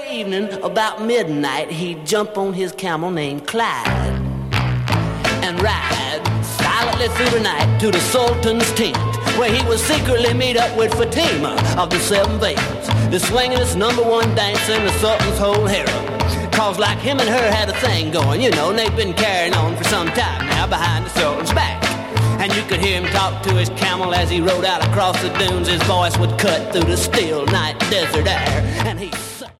evening, about midnight, he'd jump on his camel named Clyde and ride silently through the night to the Sultan's tent, where he would secretly meet up with Fatima of the Seven Veils, the swingin'est #1 dancer in the Sultan's whole harem. Cause like him and her had a thing going, you know, and they'd been carrying on for some time now behind the Sultan's back. And you could hear him talk to his camel as he rode out across the dunes. His voice would cut through the still night desert air, and he